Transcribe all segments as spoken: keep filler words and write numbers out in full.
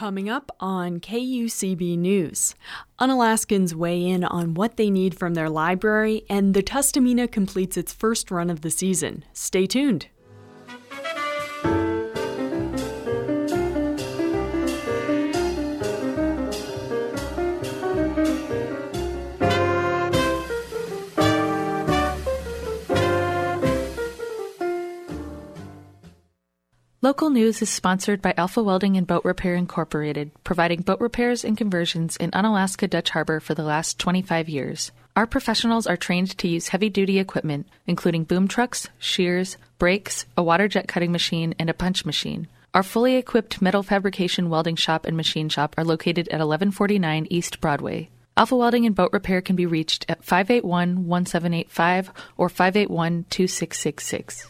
Coming up on K U C B News, Unalaskans weigh in on what they need from their library, and the Tustumena completes its first run of the season. Stay tuned. Local News is sponsored by Alpha Welding and Boat Repair Incorporated, providing boat repairs and conversions in Unalaska Dutch Harbor for the last twenty-five years. Our professionals are trained to use heavy-duty equipment, including boom trucks, shears, brakes, a water jet cutting machine, and a punch machine. Our fully equipped metal fabrication welding shop and machine shop are located at eleven forty-nine East Broadway. Alpha Welding and Boat Repair can be reached at five eight one, one seven eight five or five eight one, two six six six.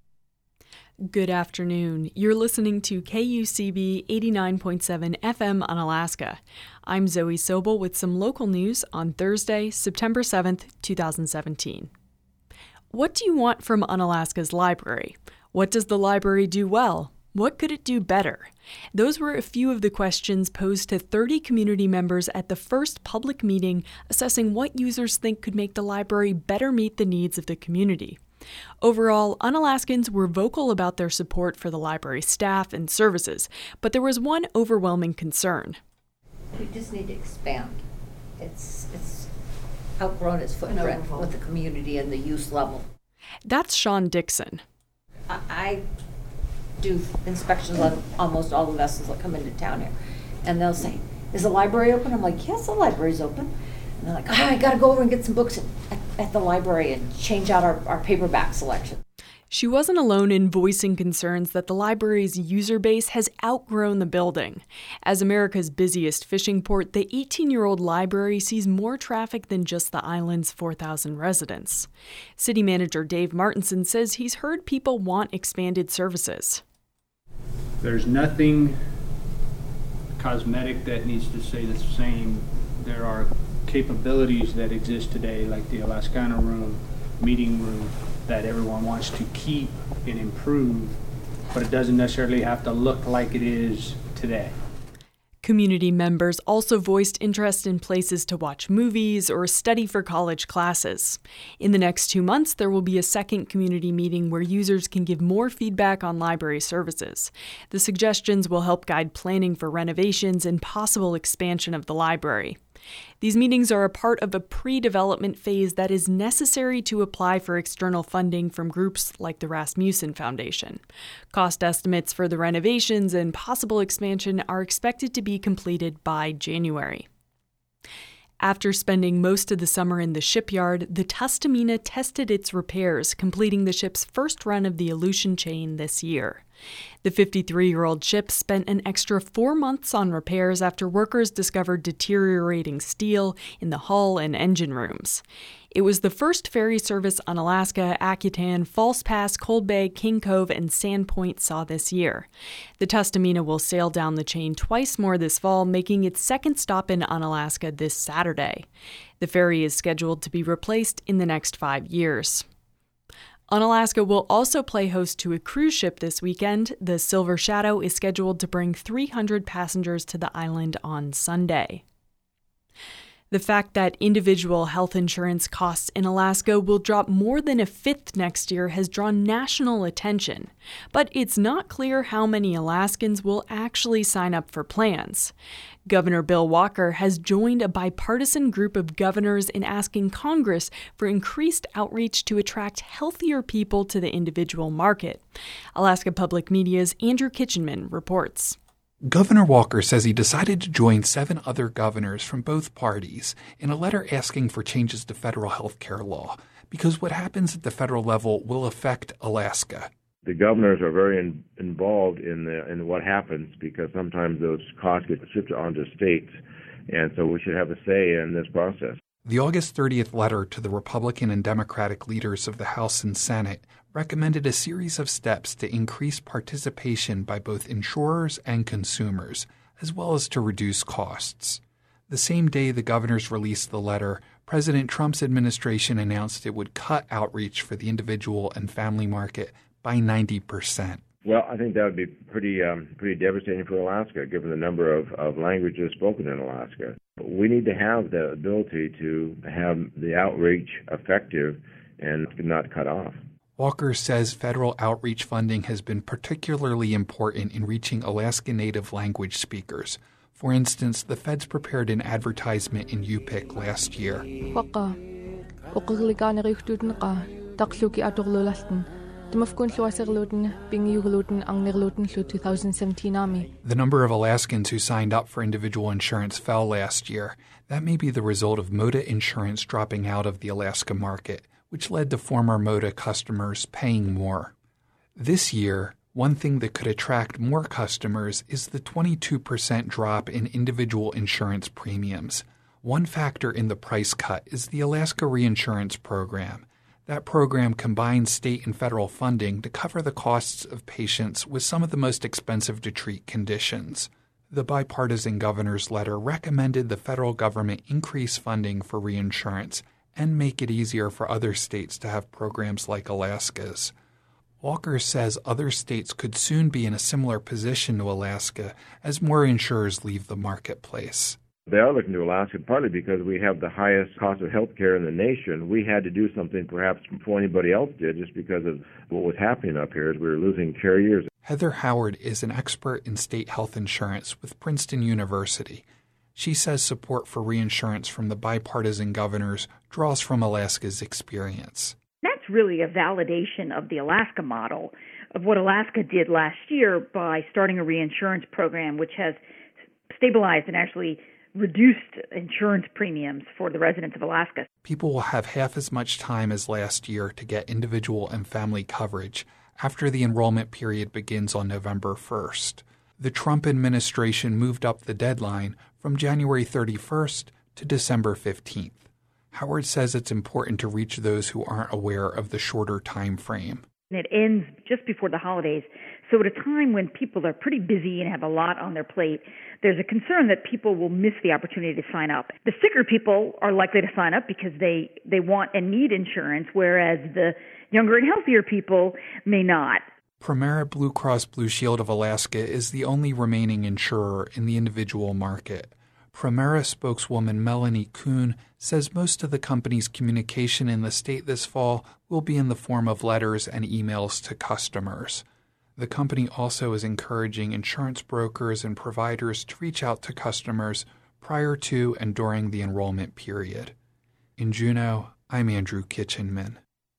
Good afternoon. You're listening to K U C B eighty-nine point seven F M Unalaska. I'm Zoe Sobel with some local news on Thursday, September seventh, twenty seventeen. What do you want from Unalaska's library? What does the library do well? What could it do better? Those were a few of the questions posed to thirty community members at the first public meeting assessing what users think could make the library better meet the needs of the community. Overall, Unalaskans were vocal about their support for the library staff and services, but there was one overwhelming concern. We just need to expand. It's it's outgrown its footprint with the community and the use level. That's Sean Dixon. I, I do inspections on almost all the vessels that come into town here, and they'll say, "Is the library open?" I'm like, "Yes, the library's open." And they're like, "Oh, I got to go over and get some books at, at the library and change out our, our paperback selection." She wasn't alone in voicing concerns that the library's user base has outgrown the building. As America's busiest fishing port, the eighteen-year-old library sees more traffic than just the island's four thousand residents. City Manager Dave Martinson says he's heard people want expanded services. There's nothing cosmetic that needs to stay the same. There are capabilities that exist today, like the Alaskana room, meeting room, that everyone wants to keep and improve, but it doesn't necessarily have to look like it is today. Community members also voiced interest in places to watch movies or study for college classes. In the next two months, there will be a second community meeting where users can give more feedback on library services. The suggestions will help guide planning for renovations and possible expansion of the library. These meetings are a part of a pre-development phase that is necessary to apply for external funding from groups like the Rasmussen Foundation. Cost estimates for the renovations and possible expansion are expected to be completed by January. After spending most of the summer in the shipyard, the Tustumena tested its repairs, completing the ship's first run of the Aleutian chain this year. The fifty-three-year-old ship spent an extra four months on repairs after workers discovered deteriorating steel in the hull and engine rooms. It was the first ferry service Unalaska, Akutan, False Pass, Cold Bay, King Cove, and Sandpoint saw this year. The Tustumena will sail down the chain twice more this fall, making its second stop in Unalaska this Saturday. The ferry is scheduled to be replaced in the next five years. Unalaska will also play host to a cruise ship this weekend. The Silver Shadow is scheduled to bring three hundred passengers to the island on Sunday. The fact that individual health insurance costs in Alaska will drop more than a fifth next year has drawn national attention, but it's not clear how many Alaskans will actually sign up for plans. Governor Bill Walker has joined a bipartisan group of governors in asking Congress for increased outreach to attract healthier people to the individual market. Alaska Public Media's Andrew Kitchenman reports. Governor Walker says he decided to join seven other governors from both parties in a letter asking for changes to federal health care law, because what happens at the federal level will affect Alaska. The governors are very in, involved in the, in what happens, because sometimes those costs get shifted onto states, and so we should have a say in this process. The August thirtieth letter to the Republican and Democratic leaders of the House and Senate recommended a series of steps to increase participation by both insurers and consumers, as well as to reduce costs. The same day the governors released the letter, President Trump's administration announced it would cut outreach for the individual and family market by ninety percent. Well, I think that would be pretty um, pretty devastating for Alaska, given the number of, of languages spoken in Alaska. We need to have the ability to have the outreach effective and not cut off. Walker says federal outreach funding has been particularly important in reaching Alaska Native language speakers. For instance, the feds prepared an advertisement in Yupik last year. The number of Alaskans who signed up for individual insurance fell last year. That may be the result of Moda Insurance dropping out of the Alaska market, which led to former Moda customers paying more. This year, one thing that could attract more customers is the twenty-two percent drop in individual insurance premiums. One factor in the price cut is the Alaska Reinsurance Program. That program combines state and federal funding to cover the costs of patients with some of the most expensive to treat conditions. The bipartisan governor's letter recommended the federal government increase funding for reinsurance and make it easier for other states to have programs like Alaska's. Walker says other states could soon be in a similar position to Alaska as more insurers leave the marketplace. They are looking to Alaska partly because we have the highest cost of health care in the nation. We had to do something perhaps before anybody else did just because of what was happening up here as we were losing carriers. Heather Howard is an expert in state health insurance with Princeton University. She says support for reinsurance from the bipartisan governors draws from Alaska's experience. That's really a validation of the Alaska model, of what Alaska did last year by starting a reinsurance program which has stabilized and actually reduced insurance premiums for the residents of Alaska. People will have half as much time as last year to get individual and family coverage after the enrollment period begins on November first. The Trump administration moved up the deadline from January thirty-first to December fifteenth. Howard says it's important to reach those who aren't aware of the shorter time frame. It ends just before the holidays. So at a time when people are pretty busy and have a lot on their plate, there's a concern that people will miss the opportunity to sign up. The sicker people are likely to sign up because they, they want and need insurance, whereas the younger and healthier people may not. Premera Blue Cross Blue Shield of Alaska is the only remaining insurer in the individual market. Premera spokeswoman Melanie Kuhn says most of the company's communication in the state this fall will be in the form of letters and emails to customers. The company also is encouraging insurance brokers and providers to reach out to customers prior to and during the enrollment period. In Juneau, I'm Andrew Kitchenman.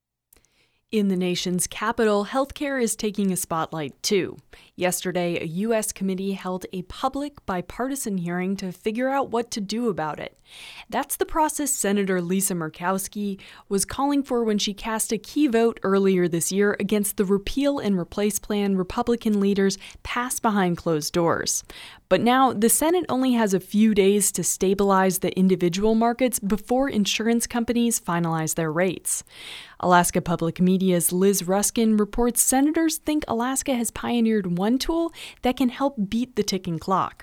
In the nation's capital, healthcare is taking a spotlight, too. Yesterday, a U S committee held a public, bipartisan hearing to figure out what to do about it. That's the process Senator Lisa Murkowski was calling for when she cast a key vote earlier this year against the repeal and replace plan Republican leaders passed behind closed doors. But now, the Senate only has a few days to stabilize the individual markets before insurance companies finalize their rates. Alaska Public Media's Liz Ruskin reports senators think Alaska has pioneered one tool that can help beat the ticking clock.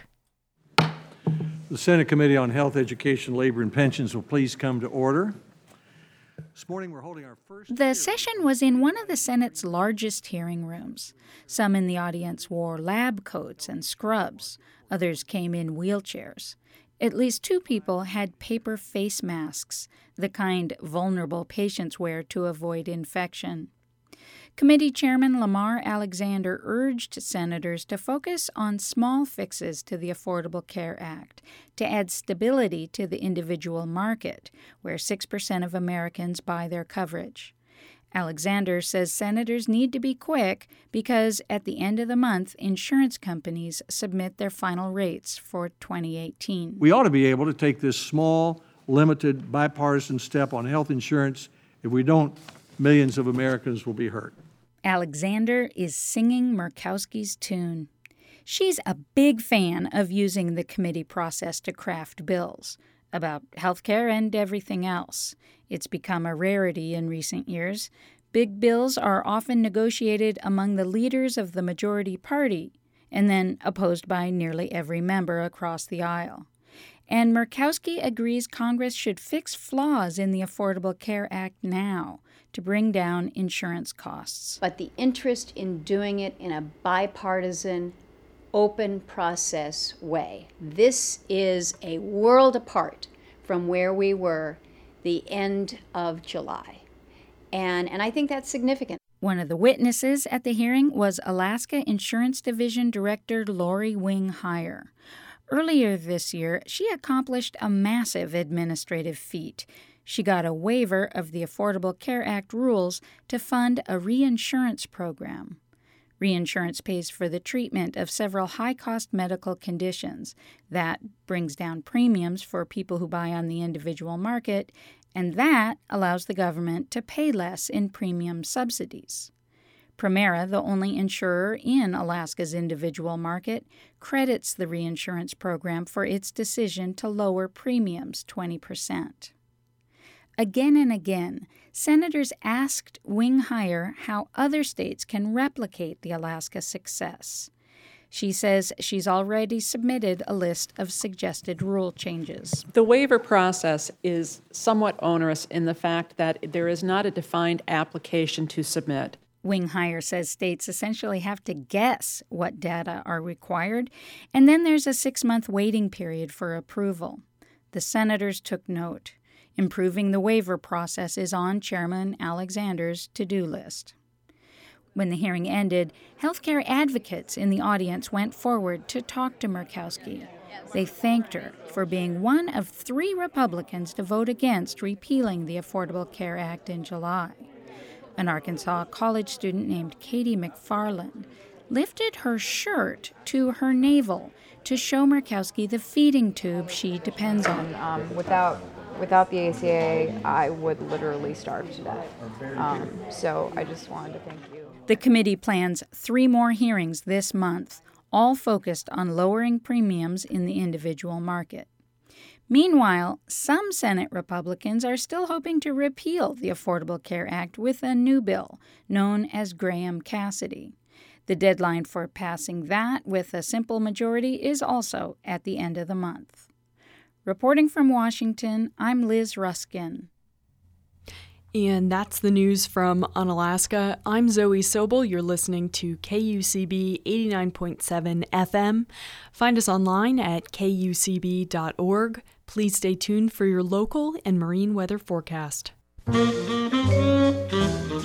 The Senate Committee on Health, Education, Labor, and Pensions will please come to order. This morning we're holding our first... The session was in one of the Senate's largest hearing rooms. Some in the audience wore lab coats and scrubs. Others came in wheelchairs. At least two people had paper face masks, the kind vulnerable patients wear to avoid infection. Committee Chairman Lamar Alexander urged senators to focus on small fixes to the Affordable Care Act to add stability to the individual market, where six percent of Americans buy their coverage. Alexander says senators need to be quick because at the end of the month, insurance companies submit their final rates for twenty eighteen. We ought to be able to take this small, limited, bipartisan step on health insurance. If we don't, millions of Americans will be hurt. Alexander is singing Murkowski's tune. She's a big fan of using the committee process to craft bills about health care and everything else. It's become a rarity in recent years. Big bills are often negotiated among the leaders of the majority party and then opposed by nearly every member across the aisle. And Murkowski agrees Congress should fix flaws in the Affordable Care Act now to bring down insurance costs. But the interest in doing it in a bipartisan, open process way. This is a world apart from where we were the end of July. And, and I think that's significant. One of the witnesses at the hearing was Alaska Insurance Division Director Lori Wing Heyer. Earlier this year, she accomplished a massive administrative feat. She got a waiver of the Affordable Care Act rules to fund a reinsurance program. Reinsurance pays for the treatment of several high-cost medical conditions. That brings down premiums for people who buy on the individual market, and that allows the government to pay less in premium subsidies. Premera, the only insurer in Alaska's individual market, credits the reinsurance program for its decision to lower premiums twenty percent. Again and again, senators asked Wing Heyer how other states can replicate the Alaska success. She says she's already submitted a list of suggested rule changes. The waiver process is somewhat onerous in the fact that there is not a defined application to submit. Wing Heyer says states essentially have to guess what data are required, and then there's a six-month waiting period for approval. The senators took note. Improving the waiver process is on Chairman Alexander's to-do list. When the hearing ended, healthcare advocates in the audience went forward to talk to Murkowski. They thanked her for being one of three Republicans to vote against repealing the Affordable Care Act in July. An Arkansas college student named Katie McFarland lifted her shirt to her navel to show Murkowski the feeding tube she depends on. Um, without Without the A C A, I would literally starve to death. Um, so I just wanted to thank you. The committee plans three more hearings this month, all focused on lowering premiums in the individual market. Meanwhile, some Senate Republicans are still hoping to repeal the Affordable Care Act with a new bill known as Graham-Cassidy. The deadline for passing that with a simple majority is also at the end of the month. Reporting from Washington, I'm Liz Ruskin. And that's the news from Unalaska. I'm Zoe Sobel. You're listening to K U C B eighty-nine point seven F M. Find us online at K U C B dot org. Please stay tuned for your local and marine weather forecast.